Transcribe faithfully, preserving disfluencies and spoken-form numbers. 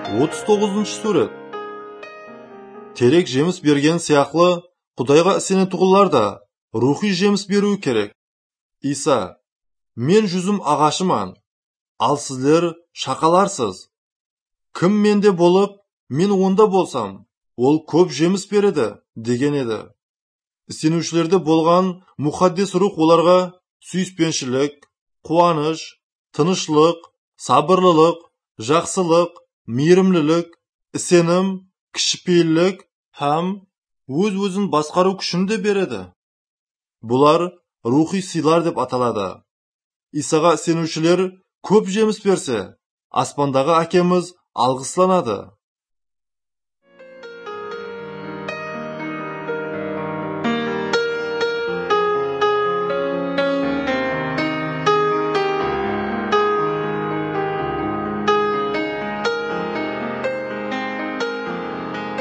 отыз тоғызыншы сурет. Терек жеміс берген сияқлы, Құдайға сенетұғылар да рухи жеміс беруі керек. Иса: мен жүзім ағашыман, ал сіздер шақаларсыз. Кім менде болып, мен онда болсам, ол көп жеміс береді, деген еді. Сенушілерде болған мұқаддес рух оларға сүйіспеншілік, қуаныш, тынышлық, сабырлылық, жақсылық, мейірімлілік, сенім, кішіпейілдік һәм өз-өзін басқару күшін де береді. Бұлар рухи сыйлар деп аталады. Исаға сенушілер көп жеміс берсе, аспандағы әкеміз алғысланады.